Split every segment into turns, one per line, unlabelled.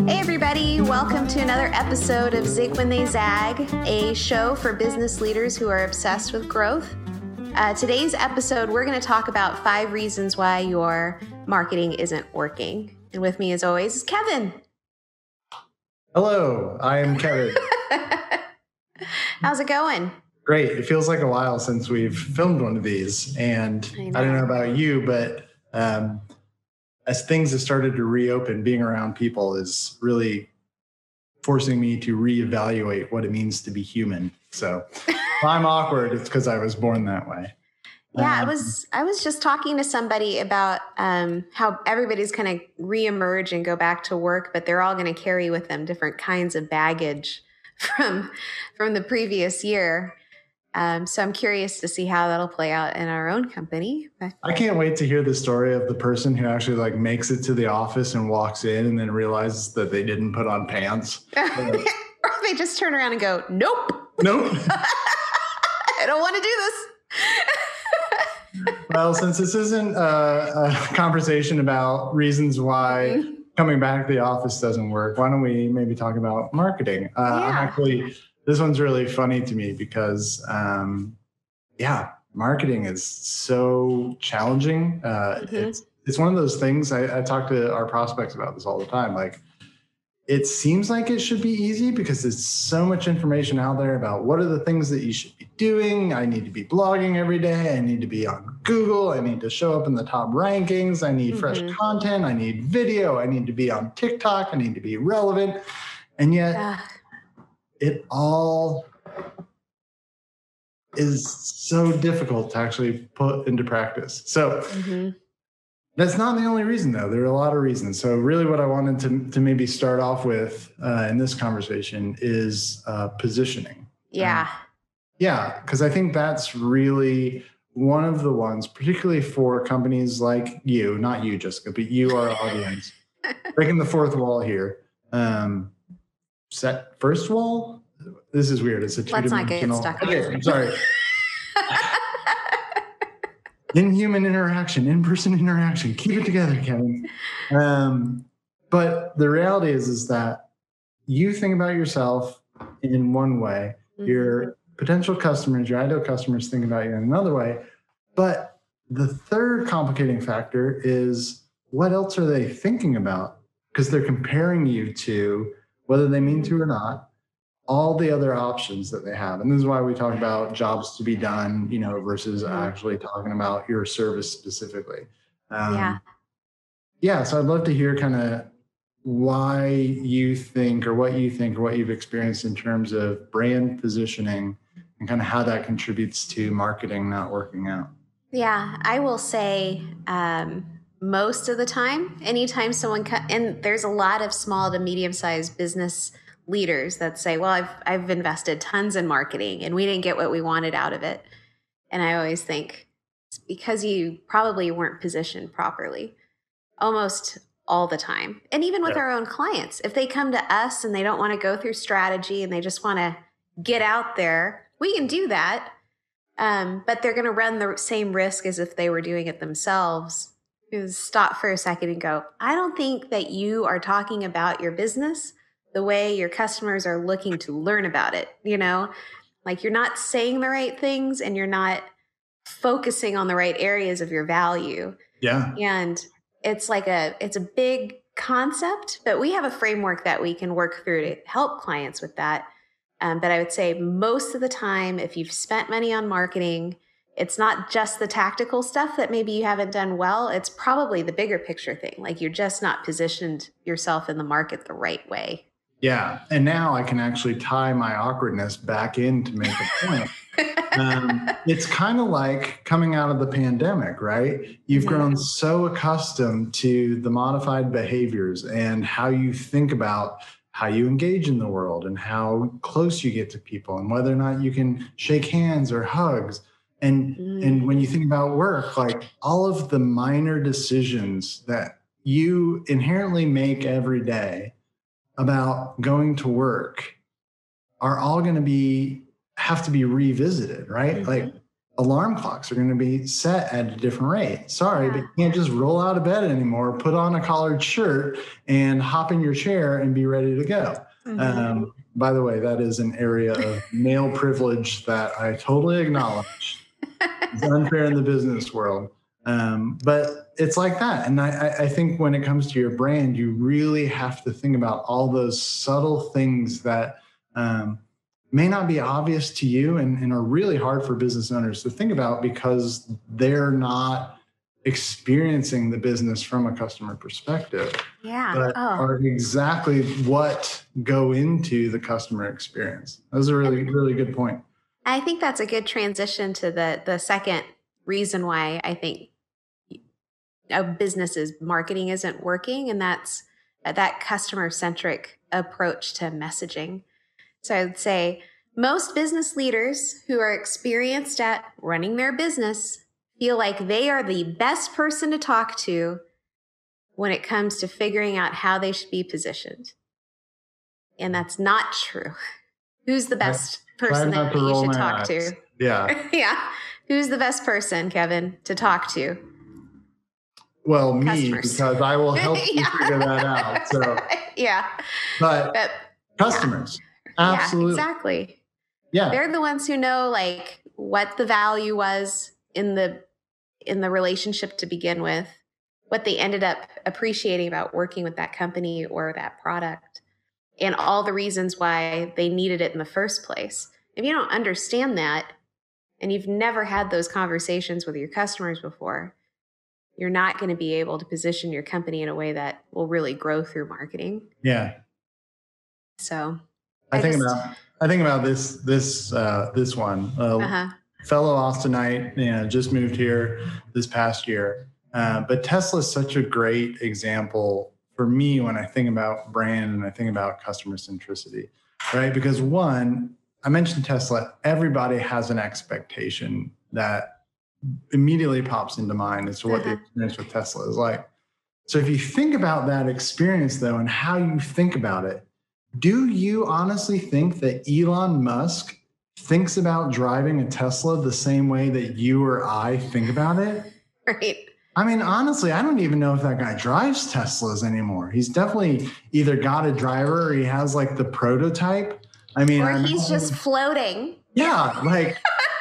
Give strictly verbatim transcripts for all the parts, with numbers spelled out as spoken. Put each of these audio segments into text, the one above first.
Hey everybody, welcome to another episode of Zig When They Zag, a show for business leaders who are obsessed with growth. Uh, today's episode, we're going to talk about five reasons why your marketing isn't working. And with me as always is Kevin.
Hello, I am Kevin.
How's it going?
Great. It feels like a while since we've filmed one of these. And I, I don't know about you, but um, as things have started to reopen, being around people is really forcing me to reevaluate what it means to be human. So if I'm awkward, it's because I was born that way.
Yeah,
um,
I was I was just talking to somebody about um, how everybody's going to reemerge and go back to work, but they're all going to carry with them different kinds of baggage from from the previous year. Um, so I'm curious to see how that'll play out in our own company.
I can't wait to hear the story of the person who actually like makes it to the office and walks in and then realizes that they didn't put on pants.
Or they just turn around and go, nope.
Nope.
I don't want to do this.
Well, since this isn't a, a conversation about reasons why coming back to the office doesn't work, why don't we maybe talk about marketing? Uh,
Yeah.
I'm actually... This one's really funny to me because, um, yeah, marketing is so challenging. Uh, mm-hmm. It's it's one of those things. I, I talk to our prospects about this all the time. Like, it seems like it should be easy because there's so much information out there about what are the things that you should be doing. I need to be blogging every day. I need to be on Google. I need to show up in the top rankings. I need mm-hmm. fresh content. I need video. I need to be on TikTok. I need to be relevant. And yet... Uh. It all is so difficult to actually put into practice. So mm-hmm. that's not the only reason, though. There are a lot of reasons. So really what I wanted to, to maybe start off with uh, in this conversation is uh, positioning.
Yeah.
Um, yeah, because I think that's really one of the ones, particularly for companies like you, not you, Jessica, but you, our audience, breaking the fourth wall here. Um, Set first wall? This is weird. It's a two-dimensional.
Let's not get stuck.
Okay, I'm sorry. In-human interaction, in-person interaction. Keep it together, Kevin. Um, but the reality is, is that you think about yourself in one way. Mm-hmm. Your potential customers, your ideal customers think about you in another way. But the third complicating factor is what else are they thinking about? Because they're comparing you to, whether they mean to or not, all the other options that they have. And this is why we talk about jobs to be done, you know, versus mm-hmm. actually talking about your service specifically. Um,
yeah.
Yeah. So I'd love to hear kind of why you think or what you think or what you've experienced in terms of brand positioning and kind of how that contributes to marketing not working out.
Yeah, I will say, um, most of the time, anytime someone, co- and there's a lot of small to medium-sized business leaders that say, well, I've I've invested tons in marketing and we didn't get what we wanted out of it. And I always think it's because you probably weren't positioned properly almost all the time. And even with yeah. our own clients, if they come to us and they don't want to go through strategy and they just want to get out there, we can do that. Um, but they're going to run the same risk as if they were doing it themselves. Is stop for a second and go, I don't think that you are talking about your business the way your customers are looking to learn about it. You know, like you're not saying the right things and you're not focusing on the right areas of your value.
Yeah.
And it's like a, it's a big concept, but we have a framework that we can work through to help clients with that. Um, but I would say most of the time, if you've spent money on marketing, it's not just the tactical stuff that maybe you haven't done well. It's probably the bigger picture thing. Like you're just not positioned yourself in the market the right way.
Yeah. And now I can actually tie my awkwardness back in to make a point. um, it's kind of like coming out of the pandemic, right? You've mm-hmm. grown so accustomed to the modified behaviors and how you think about how you engage in the world and how close you get to people and whether or not you can shake hands or hugs. And mm. and when you think about work, like all of the minor decisions that you inherently make every day about going to work are all going to be have to be revisited, right? Mm-hmm. Like alarm clocks are going to be set at a different rate. Sorry,
Yeah.
but you can't just roll out of bed anymore, put on a collared shirt and hop in your chair and be ready to go. Mm-hmm. Um, by the way, that is an area of male privilege that I totally acknowledge. It's unfair in the business world. Um, but it's like that. And I, I think when it comes to your brand, you really have to think about all those subtle things that um, may not be obvious to you and, and are really hard for business owners to think about because they're not experiencing the business from a customer perspective.
Yeah.
But
oh.
are exactly what go into the customer experience. That was a really, really good point.
I think that's a good transition to the the second reason why I think a business's marketing isn't working, and that's that customer-centric approach to messaging. So I would say most business leaders who are experienced at running their business feel like they are the best person to talk to when it comes to figuring out how they should be positioned. And that's not true. Who's the best person that you should talk eyes. to?
Yeah.
yeah. Who's the best person, Kevin, to talk to?
Well, me, Customers. Because I will help yeah. you figure that out. So
yeah.
But, but customers.
Yeah.
Absolutely.
Yeah, exactly.
Yeah.
They're the ones who know like what the value was in the in the relationship to begin with, what they ended up appreciating about working with that company or that product, and all the reasons why they needed it in the first place. If you don't understand that, and you've never had those conversations with your customers before, you're not going to be able to position your company in a way that will really grow through marketing.
Yeah.
So
I, I think just, about I think about this this uh, this one. Uh, uh-huh. Fellow Austinite, you know, just moved here this past year. Uh, but Tesla is such a great example for me when I think about brand and I think about customer centricity, right? Because one, I mentioned Tesla, everybody has an expectation that immediately pops into mind as to what uh-huh. the experience with Tesla is like. So if you think about that experience though, and how you think about it, do you honestly think that Elon Musk thinks about driving a Tesla the same way that you or I think about it?
Right.
I mean, honestly, I don't even know if that guy drives Teslas anymore. He's definitely either got a driver or he has like the prototype. I mean,
or
I'm,
he's just floating.
Yeah, like,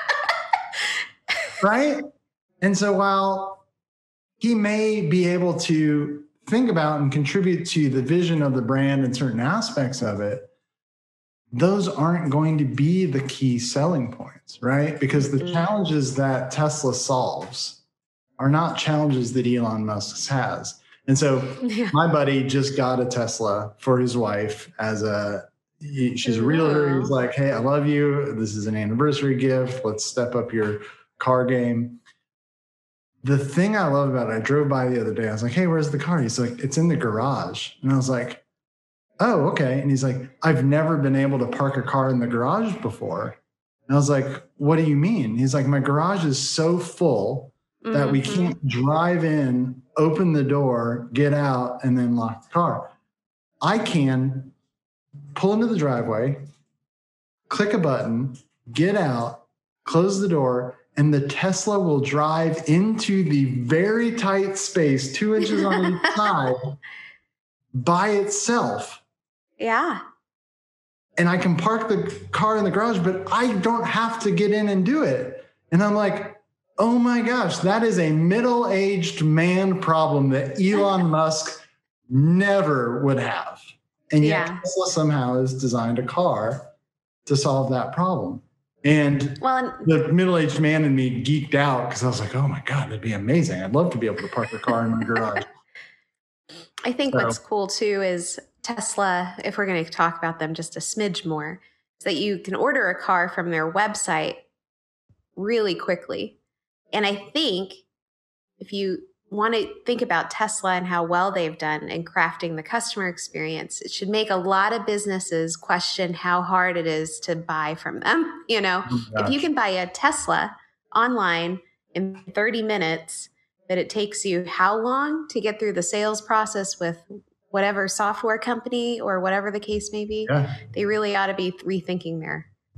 right? And so while he may be able to think about and contribute to the vision of the brand and certain aspects of it, those aren't going to be the key selling points, right? Because the mm-hmm. challenges that Tesla solves are not challenges that Elon Musk has. And so yeah. my buddy just got a Tesla for his wife as a, he, she's a realtor. He's like, hey, I love you. This is an anniversary gift. Let's step up your car game. The thing I love about it, I drove by the other day. I was like, hey, where's the car? He's like, it's in the garage. And I was like, oh, okay. And he's like, I've never been able to park a car in the garage before. And I was like, what do you mean? He's like, my garage is so full that mm-hmm. we can't drive in, open the door, get out, and then lock the car. I can pull into the driveway, click a button, get out, close the door, and the Tesla will drive into the very tight space, two inches on each side, by itself.
Yeah.
And I can park the car in the garage, but I don't have to get in and do it. And I'm like, oh my gosh, that is a middle-aged man problem that Elon Musk never would have. And yet yeah. Tesla somehow has designed a car to solve that problem. And
well, and-
the middle-aged man in me geeked out because I was like, oh my God, that'd be amazing. I'd love to be able to park a car in my garage.
I think so. What's cool too is Tesla, if we're going to talk about them just a smidge more, is that you can order a car from their website really quickly. And I think if you want to think about Tesla and how well they've done in crafting the customer experience, it should make a lot of businesses question how hard it is to buy from them. You know, oh if you can buy a Tesla online in thirty minutes, that it takes you how long to get through the sales process with whatever software company or whatever the case may be,
yeah.
they really ought to be rethinking their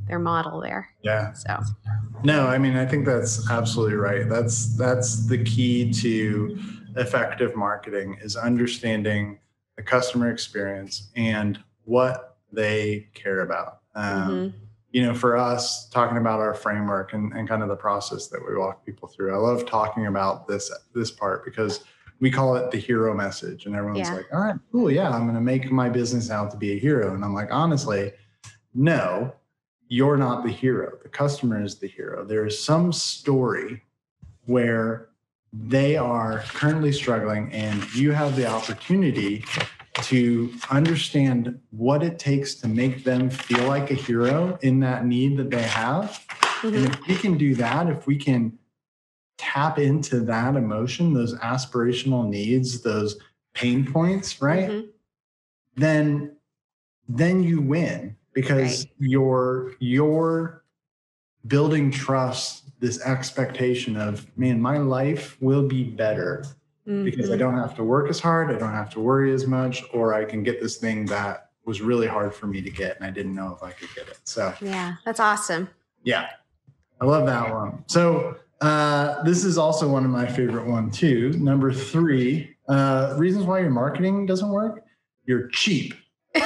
their model there.
Yeah.
So
no, I mean, I think that's absolutely right. That's that's the key to effective marketing is understanding the customer experience and what they care about. Um,
mm-hmm.
You know, for us, talking about our framework and, and kind of the process that we walk people through, I love talking about this this part because we call it the hero message. And everyone's
Yeah.
like, all right, cool. Yeah, I'm going to make my business out to be a hero. And I'm like, honestly, no, you're not the hero. The customer is the hero. There is some story where they are currently struggling and you have the opportunity to understand what it takes to make them feel like a hero in that need that they have. Mm-hmm. And if we can do that, if we can tap into that emotion, those aspirational needs, those pain points, right? Mm-hmm. Then, then you win because right. you're, you're building trust, this expectation of, man, my life will be better. Mm-hmm. Because I don't have to work as hard, I don't have to worry as much, or I can get this thing that was really hard for me to get and I didn't know if I could get it. So
yeah, that's awesome.
Yeah, I love that one. So uh, this is also one of my favorite one too. Number three, uh, reasons why your marketing doesn't work. You're cheap.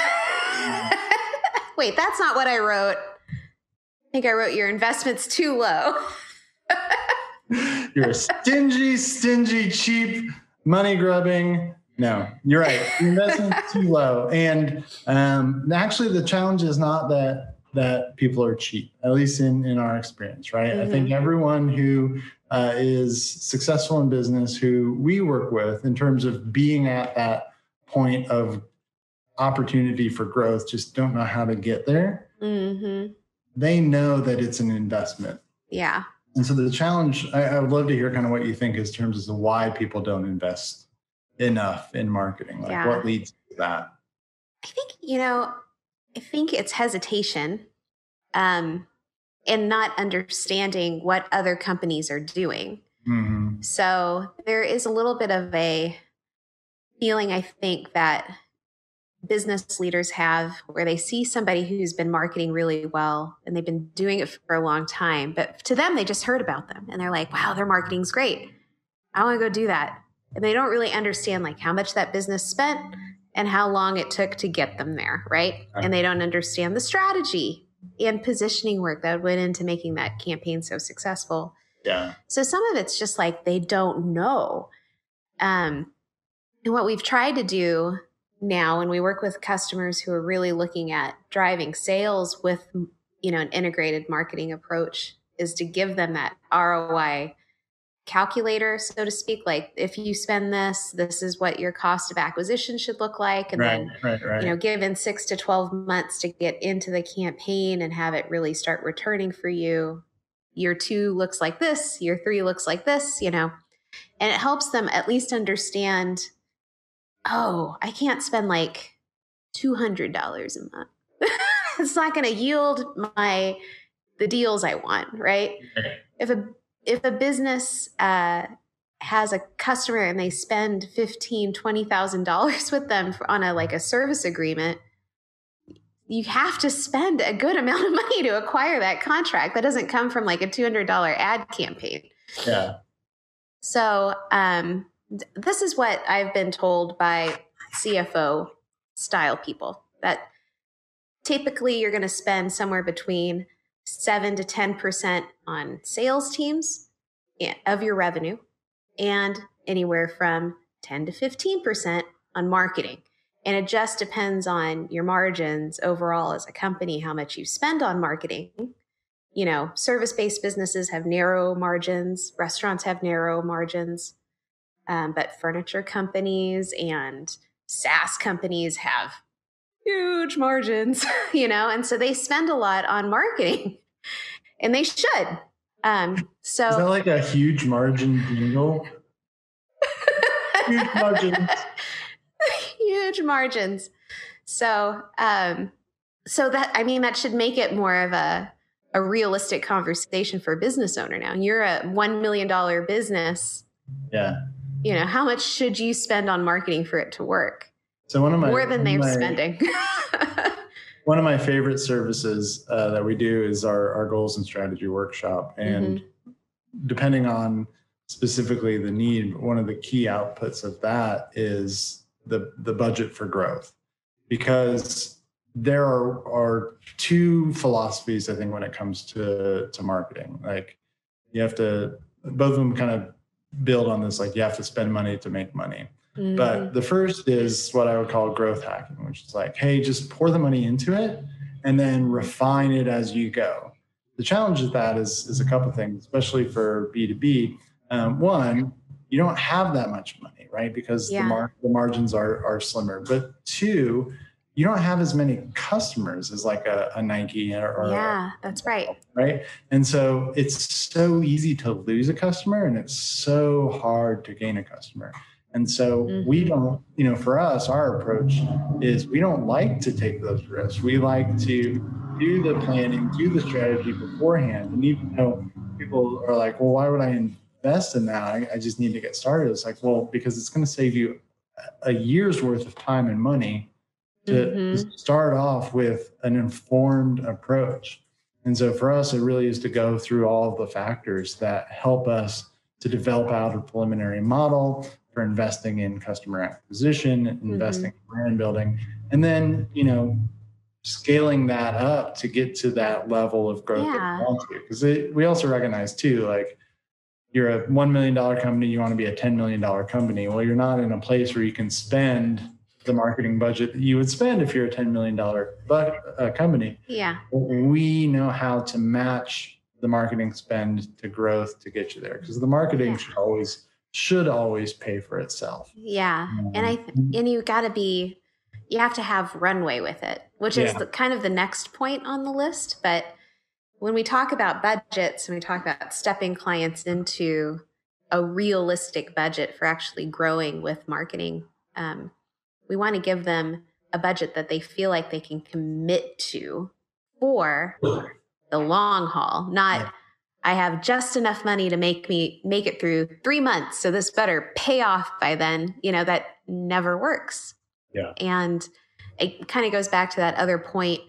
Wait, that's not what I wrote. I think I wrote your investment's too low.
You're a stingy, stingy, cheap, money grubbing. No, you're right. Your investment's too low. And um, actually, the challenge is not that that people are cheap, at least in, in our experience, right? Mm-hmm. I think everyone who uh, is successful in business, who we work with in terms of being at that point of opportunity for growth, just don't know how to get there.
Mm-hmm.
They know that it's an investment.
Yeah.
And so the challenge, I, I would love to hear kind of what you think in terms of why people don't invest enough in marketing. Like yeah. what leads to that?
I think, you know, I think it's hesitation um, and not understanding what other companies are doing.
Mm-hmm.
So there is a little bit of a feeling, I think, that business leaders have where they see somebody who's been marketing really well and they've been doing it for a long time, but to them, they just heard about them and they're like, wow, their marketing's great. I want to go do that. And they don't really understand like how much that business spent and how long it took to get them there. Right. Okay. And they don't understand the strategy and positioning work that went into making that campaign so successful.
Yeah.
So some of it's just like, they don't know. Um, and what we've tried to do now, when we work with customers who are really looking at driving sales with, you know, an integrated marketing approach, is to give them that R O I calculator, so to speak. Like, if you spend this, this is what your cost of acquisition should look like. And
right,
then,
right, right.
you know, given six to twelve months to get into the campaign and have it really start returning for you. Year two looks like this, year three looks like this, you know, and it helps them at least understand, oh, I can't spend like two hundred dollars a month. It's not going to yield my, the deals I want, right?
Okay.
If a, if a business uh, has a customer and they spend fifteen thousand dollars, twenty thousand dollars with them for, on a, like a service agreement, you have to spend a good amount of money to acquire that contract. That doesn't come from like a two hundred dollars ad campaign.
Yeah.
So, um, this is what I've been told by C F O style people, that typically you're going to spend somewhere between seven to ten percent on sales teams of your revenue and anywhere from ten to fifteen percent on marketing. And it just depends on your margins overall as a company, how much you spend on marketing. You know, service-based businesses have narrow margins, restaurants have narrow margins. Um, but furniture companies and SaaS companies have huge margins, you know, and so they spend a lot on marketing, and they should. Um, so
is that like a huge margin jingle? Huge margins.
Huge margins. So, um, so that, I mean, that should make it more of a, a realistic conversation for a business owner. Now, you're a one million dollars business.
Yeah.
You know, how much should you spend on marketing for it to work?
So one of my
more than they're
my,
spending.
one of my favorite services uh, that we do is our, our goals and strategy workshop. And mm-hmm. depending on specifically the need, one of the key outputs of that is the, the budget for growth. Because there are, are two philosophies, I think, when it comes to, to marketing. Like you have to, both of them kind of build on this, like you have to spend money to make money. Mm-hmm. But the first is what I would call growth hacking, which is like, hey, just pour the money into it and then refine it as you go. The challenge with that is, is a couple of things, especially for B two B. Um, one, you don't have that much money, right? Because yeah. the, mar- the margins are, are slimmer. But two, you don't have as many customers as like a, a Nike or, or
yeah,
a,
that's right.
Right. And so it's so easy to lose a customer and it's so hard to gain a customer. And so mm-hmm. we don't, you know, for us, our approach is we don't like to take those risks. We like to do the planning, do the strategy beforehand. And even though people are like, well, why would I invest in that? I, I just need to get started. It's like, well, because it's going to save you a year's worth of time and money to mm-hmm. start off with an informed approach. And so for us, it really is to go through all of the factors that help us to develop out a preliminary model for investing in customer acquisition, investing mm-hmm. in brand building, and then, you know, scaling that up to get to that level of growth. Yeah. Because we also recognize too, like you're a one million dollars company, you want to be a ten million dollars company. Well, you're not in a place where you can spend the marketing budget that you would spend if you're a ten million dollars uh, company.
Yeah.
We know how to match the marketing spend to growth to get you there, because the marketing yeah. should always should always pay for itself.
Yeah. Um, and I th- and you got to be you have to have runway with it, which yeah. is the, kind of the next point on the list. But when we talk about budgets and we talk about stepping clients into a realistic budget for actually growing with marketing, um, we want to give them a budget that they feel like they can commit to for the long haul, not yeah. I have just enough money to make me make it through three months. So this better pay off by then. You know, that never works.
Yeah.
And it kind of goes back to that other point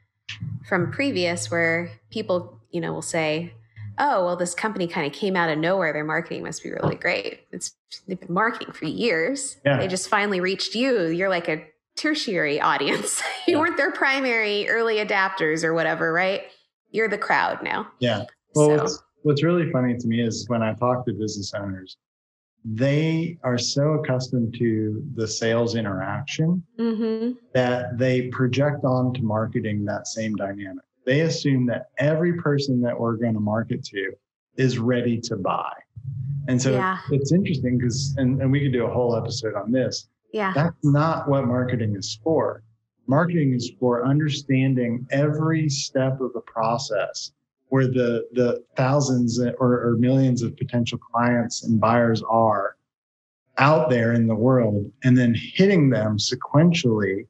from previous where people, you know, will say, oh, well, this company kind of came out of nowhere. Their marketing must be really great. It's they've been marketing for years. Yeah. They just finally reached you. You're like a tertiary audience. you yeah. weren't their primary early adapters or whatever, right? You're the crowd now.
Yeah. Well, so. what's, what's really funny to me is when I talk to business owners, they are so accustomed to the sales interaction mm-hmm. that they project onto marketing that same dynamic. They assume that every person that we're going to market to is ready to buy. And so yeah. it's interesting because, and, and we could do a whole episode on this.
Yeah.
That's not what marketing is for. Marketing is for understanding every step of the process where the, the thousands or, or millions of potential clients and buyers are out there in the world, and then hitting them sequentially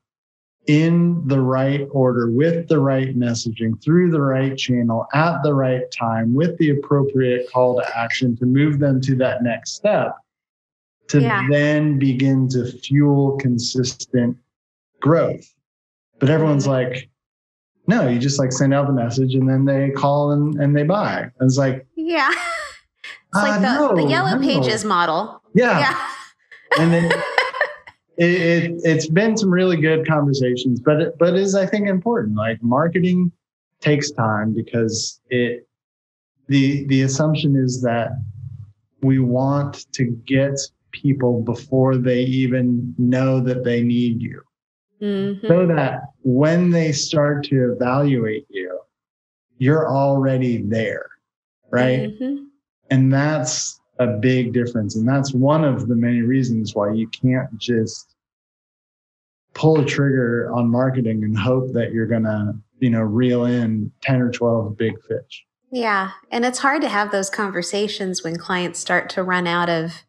in the right order, with the right messaging, through the right channel, at the right time, with the appropriate call to action to move them to that next step, to yeah. then begin to fuel consistent growth. But everyone's like, no, you just like send out the message and then they call and, and they buy. And it's like,
yeah, it's like uh, the, no, the Yellow no. Pages model.
Yeah. yeah. And then it, it, it's been some really good conversations, but it, but it is, I think, important. Like marketing takes time because it, the, the assumption is that we want to get people before they even know that they need you. Mm-hmm. So that when they start to evaluate you, you're already there, right? Mm-hmm. And that's a big difference. And that's one of the many reasons why you can't just pull a trigger on marketing and hope that you're going to, you know, reel in ten or twelve big fish.
Yeah. And it's hard to have those conversations when clients start to run out of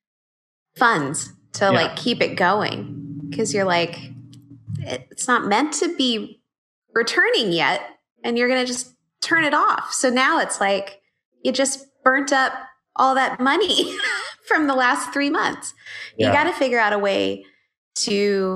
funds to yeah. like keep it going. Because you're like, it's not meant to be returning yet, and you're going to just turn it off. So now it's like you just burnt up all that money from the last three months. Yeah. You got to figure out a way to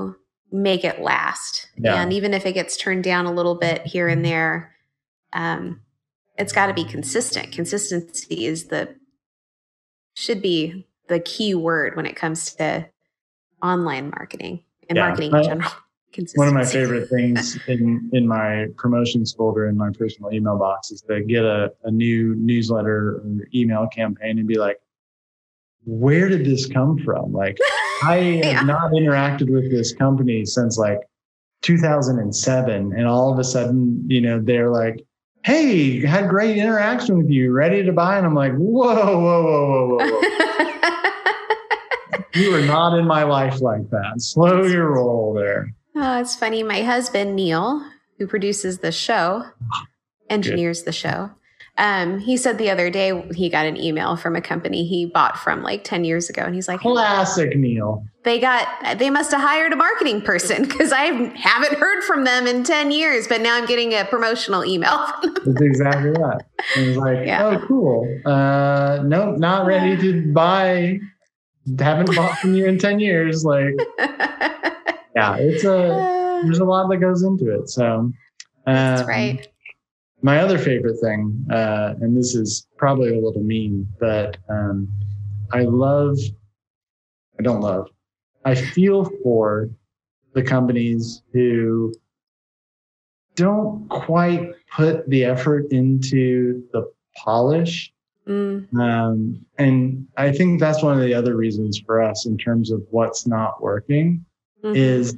make it last.
Yeah.
And even if it gets turned down a little bit here and there, um, it's got to be consistent. Consistency is the, should be the key word when it comes to online marketing and
Yeah.
marketing in general.
One of my favorite things in, in my promotions folder in my personal email box is to get a, a new newsletter or email campaign and be like, where did this come from? Like, I
Yeah.
have not interacted with this company since like two thousand seven. And all of a sudden, you know, they're like, hey, had great interaction with you, ready to buy. And I'm like, whoa, whoa, whoa, whoa, whoa, whoa. You are not in my life like that. Slow your roll there.
Oh, it's funny. My husband, Neil, who produces the show, engineers the show, um, he said the other day he got an email from a company he bought from like ten years ago. And he's like,
classic Neil.
They got, they must have hired a marketing person because I haven't heard from them in ten years, but now I'm getting a promotional email.
That's exactly that. And it's like,
Yeah.
oh, cool. Uh, nope, not ready to buy. Haven't bought from you in ten years. Like, yeah, it's a, there's a lot that goes into it. So, um,
That's right.
My other favorite thing, uh, and this is probably a little mean, but um, I love, I don't love, I feel for the companies who don't quite put the effort into the polish.
Mm.
Um, and I think that's one of the other reasons for us in terms of what's not working
Mm-hmm.
is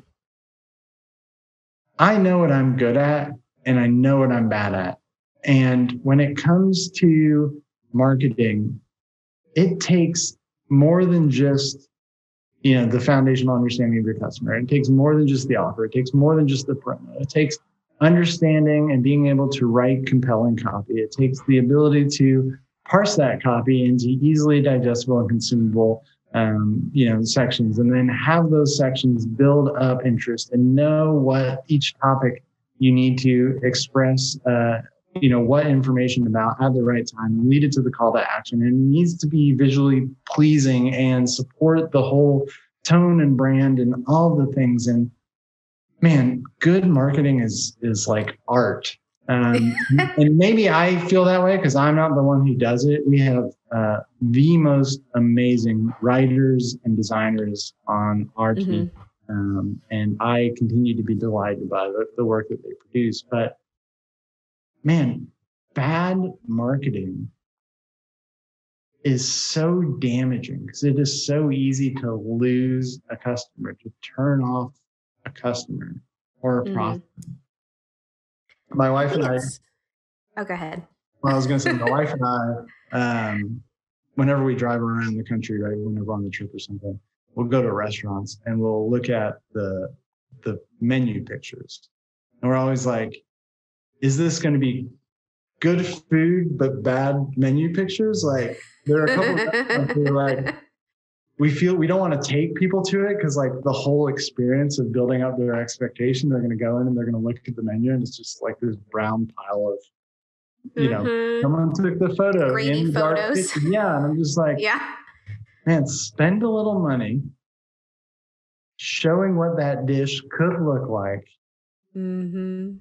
I know what I'm good at and I know what I'm bad at. And when it comes to marketing, it takes more than just, you know, the foundational understanding of your customer. It takes more than just the offer. It takes more than just the promo. It takes understanding and being able to write compelling copy. It takes the ability to parse that copy into easily digestible and consumable um, you know, sections, and then have those sections build up interest and know what each topic you need to express, uh, you know, what information about at the right time and lead it to the call to action. And it needs to be visually pleasing and support the whole tone and brand and all the things. And man, good marketing is, is like art. Um, and maybe I feel that way because I'm not the one who does it. We have uh, the most amazing writers and designers on our
Mm-hmm.
team. Um, and I continue to be delighted by the, the work that they produce. But man, bad marketing is so damaging because it is so easy to lose a customer, to turn off a customer or a
Mm-hmm.
prospect. My wife and I,
oh, go ahead.
well, I was going to say, my wife and I, um, whenever we drive around the country, right, whenever we're on a trip or something, we'll go to restaurants and we'll look at the the menu pictures. And we're always like, is this going to be good food but bad menu pictures? Like, there are a couple of restaurants where like, we feel we don't want to take people to it because like the whole experience of building up their expectation, they're going to go in and they're going to look at the menu and it's just like this brown pile of, you know,
Mm-hmm.
someone took the photo
Grainy
in the dark
photos.
kitchen. Yeah. And I'm just like,
Yeah.
man, spend a little money showing what that dish could look like.
Mm-hmm.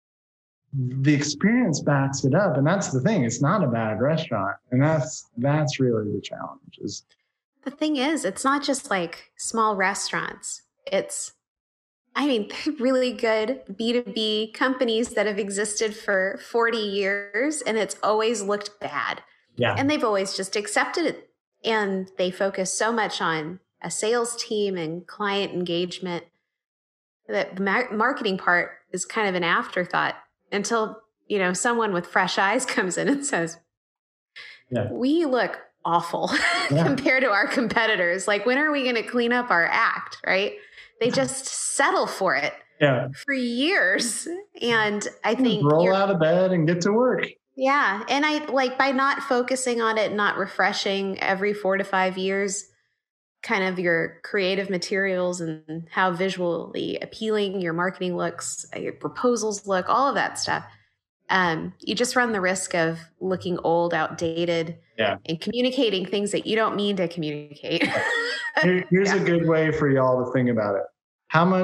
The experience backs it up. And that's the thing. It's not a bad restaurant. And that's, that's really the challenge is,
The thing is, it's not just like small restaurants. It's, I mean, really good B two B companies that have existed for forty years and it's always looked bad.
yeah.
And they've always just accepted it. And they focus so much on a sales team and client engagement that the mar- marketing part is kind of an afterthought until, you know, someone with fresh eyes comes in and says,
Yeah.
we look awful
Yeah.
compared to our competitors. Like, when are we going to clean up our act, right? They just settle for it
Yeah.
for years. And I think
roll
you're-
out of bed and get to work.
yeah. And I like by not focusing on it, not refreshing every four to five years, kind of your creative materials and how visually appealing your marketing looks, your proposals look, all of that stuff. Um, you just run the risk of looking old, outdated,
Yeah.
and communicating things that you don't mean to communicate.
Here, here's
Yeah.
a good way for y'all to think about it. How much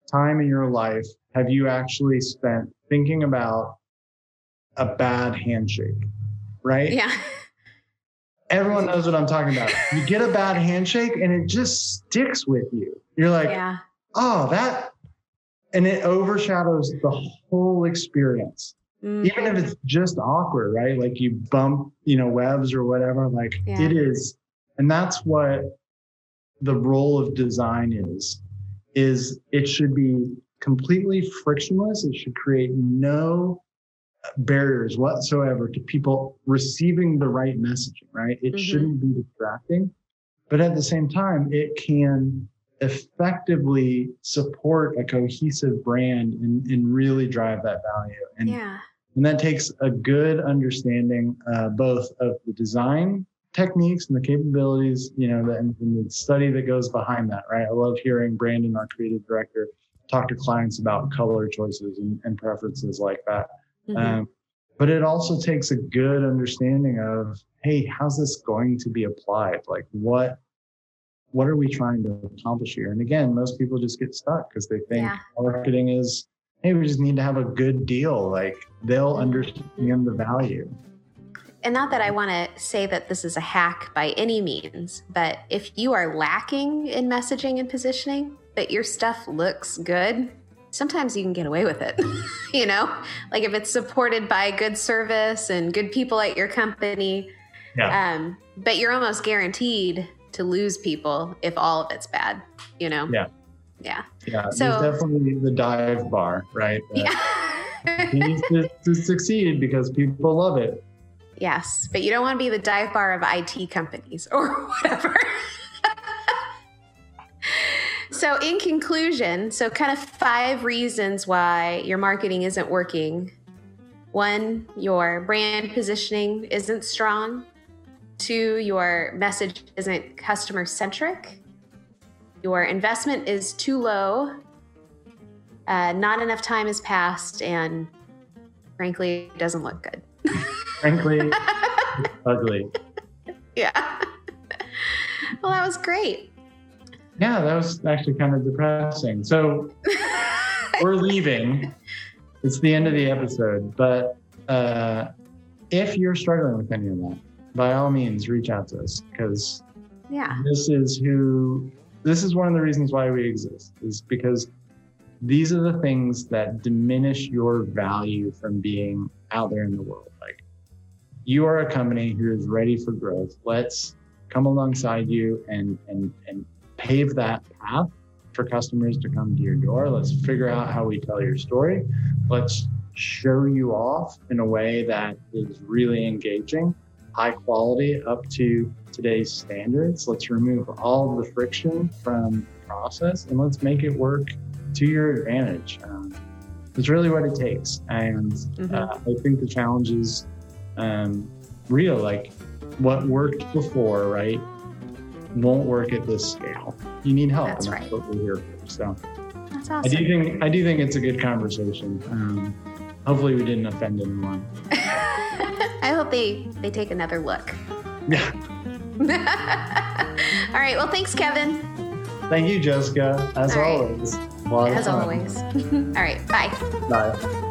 time in your life have you actually spent thinking about a bad handshake, right?
Yeah.
Everyone knows what I'm talking about. You get a bad handshake and it just sticks with you. You're like,
yeah.
oh, that, and it overshadows the whole experience. Mm-hmm. Even if it's just awkward, right? Like you bump, you know, webs or whatever, like yeah. it is. And that's what the role of design is, is it should be completely frictionless. It should create no barriers whatsoever to people receiving the right messaging, right? It mm-hmm. shouldn't be distracting, but at the same time, it can effectively support a cohesive brand and, and really drive that value. And,
yeah.
and that takes a good understanding uh, both of the design techniques and the capabilities, you know, the, and the study that goes behind that, right? I love hearing Brandon, our creative director, talk to clients about color choices and, and preferences like that. Mm-hmm. Um, but it also takes a good understanding of, hey, how's this going to be applied? Like what, what are we trying to accomplish here? And again, most people just get stuck because they think yeah. marketing is, hey, we just need to have a good deal. Like they'll mm-hmm. understand the value.
And not that I want to say that this is a hack by any means, but if you are lacking in messaging and positioning, but your stuff looks good, sometimes you can get away with it, you know, like if it's supported by good service and good people at your company, yeah. um, but you're almost guaranteed to lose people if all of it's bad, you know?
Yeah.
Yeah.
Yeah. So there's definitely the dive bar, right? Yeah. You need to, to succeed because people love it.
Yes. But you don't want to be the dive bar of I T companies or whatever. So in conclusion, so kind of five reasons why your marketing isn't working. One, your brand positioning isn't strong. Two, your message isn't customer centric. Your investment is too low. Uh, not enough time has passed, and frankly, it doesn't look good.
Frankly, it's ugly.
Yeah. Well, that was great.
Yeah, that was actually kind of depressing. So we're leaving. It's the end of the episode. But uh, if you're struggling with any of that, by all means, reach out to us because
yeah.
this is who, this is one of the reasons why we exist, is because these are the things that diminish your value from being out there in the world. Like you are a company who is ready for growth. Let's come alongside you and and and pave that path for customers to come to your door. Let's figure out how we tell your story. Let's show you off in a way that is really engaging, high quality, up to today's standards. Let's remove all of the friction from the process and let's make it work to your advantage. Um, it's really what it takes. And mm-hmm. uh, I think the challenge is um, real. Like what worked before, right, won't work at this scale. You need help.
That's
and
right.
That's what we're here for. So
that's awesome.
I do think I do think it's a good conversation. Um, hopefully we didn't offend anyone.
I hope they they take another look.
Yeah.
All right. Well, thanks, Kevin.
Thank you, Jessica. As
All
always.
Right. As always. All right. Bye.
Bye.